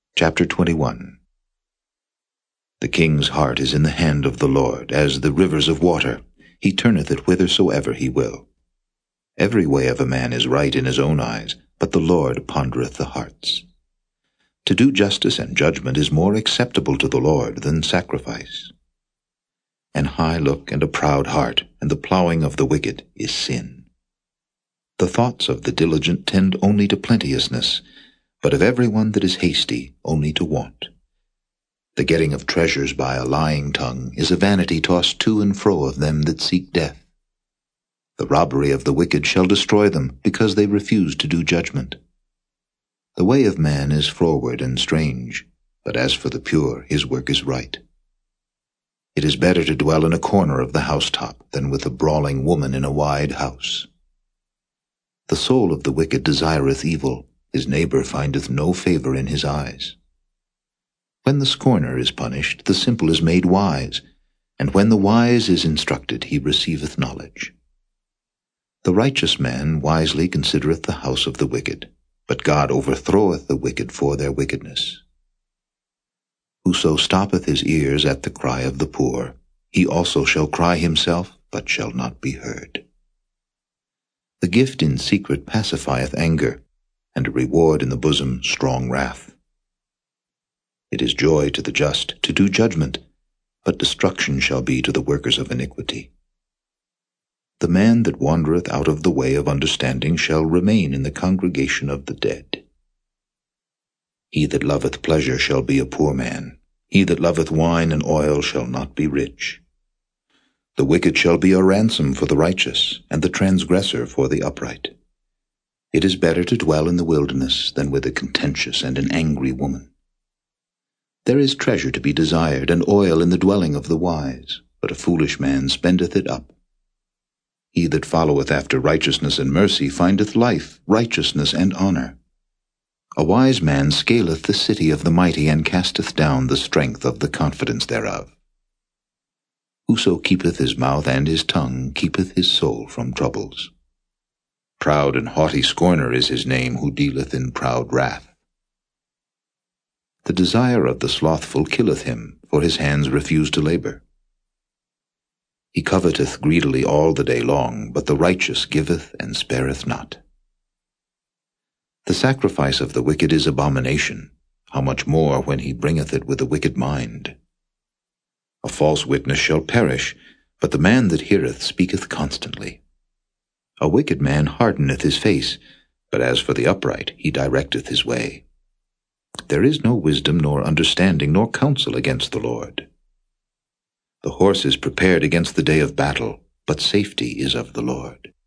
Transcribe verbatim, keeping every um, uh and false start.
Chapter twenty-one. The king's heart is in the hand of the Lord, as the rivers of water. He turneth it whithersoever he will. Every way of a man is right in his own eyes, but the Lord pondereth the hearts. To do justice and judgment is more acceptable to the Lord than sacrifice. An high look and a proud heart, and the plowing of the wicked is sin. The thoughts of the diligent tend only to plenteousness, but of every one that is hasty only to want. The getting of treasures by a lying tongue is a vanity tossed to and fro of them that seek death. The robbery of the wicked shall destroy them, because they refuse to do judgment. The way of man is froward and strange, but as for the pure, his work is right. It is better to dwell in a corner of the housetop than with a brawling woman in a wide house. The soul of the wicked desireth evil, his neighbor findeth no favor in his eyes. When the scorner is punished, the simple is made wise, and when the wise is instructed, he receiveth knowledge. The righteous man wisely considereth the house of the wicked, but God overthroweth the wicked for their wickedness. Whoso stoppeth his ears at the cry of the poor, he also shall cry himself, but shall not be heard. The gift in secret pacifieth anger, and a reward in the bosom strong wrath. It is joy to the just to do judgment, but destruction shall be to the workers of iniquity. The man that wandereth out of the way of understanding shall remain in the congregation of the dead. He that loveth pleasure shall be a poor man. He that loveth wine and oil shall not be rich. The wicked shall be a ransom for the righteous, and the transgressor for the upright. It is better to dwell in the wilderness than with a contentious and an angry woman. There is treasure to be desired, and oil in the dwelling of the wise, but a foolish man spendeth it up. He that followeth after righteousness and mercy findeth life, righteousness, and honor. A wise man scaleth the city of the mighty, and casteth down the strength of the confidence thereof. Whoso keepeth his mouth and his tongue keepeth his soul from troubles. Proud and haughty scorner is his name, who dealeth in proud wrath. The desire of the slothful killeth him, for his hands refuse to labor. He coveteth greedily all the day long, but the righteous giveth and spareth not. The sacrifice of the wicked is abomination, how much more when he bringeth it with a wicked mind. A false witness shall perish, but the man that heareth speaketh constantly. A wicked man hardeneth his face, but as for the upright, he directeth his way. There is no wisdom nor understanding nor counsel against the Lord. The horse is prepared against the day of battle, but safety is of the Lord.